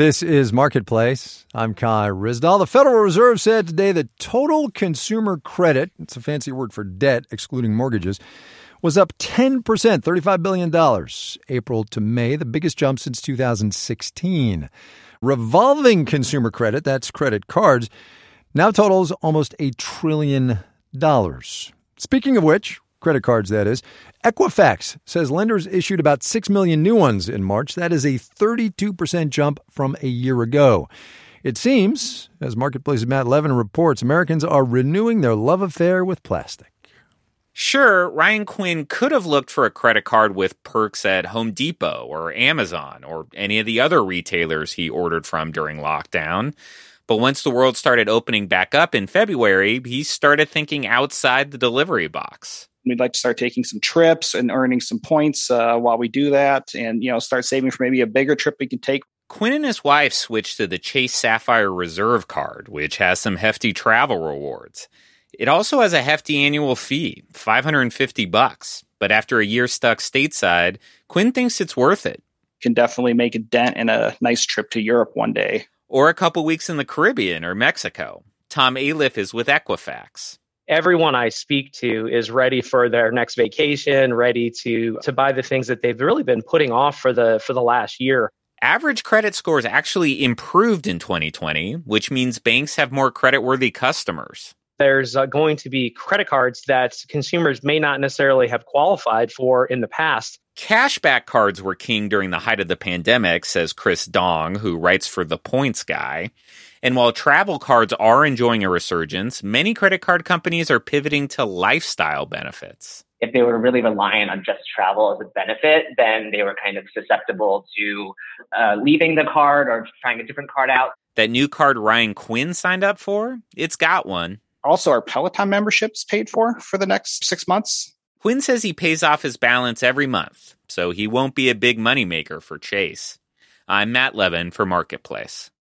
This is Marketplace. I'm Kai Ryssdal. The Federal Reserve said today that total consumer credit, it's a fancy word for debt, excluding mortgages, was up 10%, $35 billion, April to May, the biggest jump since 2016. Revolving consumer credit, that's credit cards, now totals almost $1 trillion. Speaking of which, credit cards, that is, Equifax says lenders issued about 6 million new ones in March. That is a 32% jump from a year ago. It seems, as Marketplace's Matt Levin reports, Americans are renewing their love affair with plastic. Sure, Ryan Quinn could have looked for a credit card with perks at Home Depot or Amazon or any of the other retailers he ordered from during lockdown. But once the world started opening back up in February, he started thinking outside the delivery box. We'd like to start taking some trips and earning some points while we do that and, start saving for maybe a bigger trip we can take. Quinn and his wife switched to the Chase Sapphire Reserve card, which has some hefty travel rewards. It also has a hefty annual fee, $550. But after a year stuck stateside, Quinn thinks it's worth it. Can definitely make a dent in a nice trip to Europe one day. Or a couple weeks in the Caribbean or Mexico. Tom Aliff is with Equifax. Everyone I speak to is ready for their next vacation, ready to buy the things that they've really been putting off for the last year. Average credit scores actually improved in 2020, which means banks have more creditworthy customers. There's going to be credit cards that consumers may not necessarily have qualified for in the past. Cashback cards were king during the height of the pandemic, says Chris Dong, who writes for The Points Guy. And while travel cards are enjoying a resurgence, many credit card companies are pivoting to lifestyle benefits. If they were really reliant on just travel as a benefit, then they were kind of susceptible to leaving the card or trying a different card out. That new card Ryan Quinn signed up for? It's got one. Also, our Peloton membership's paid for the next 6 months. Quinn says he pays off his balance every month, so he won't be a big moneymaker for Chase. I'm Matt Levin for Marketplace.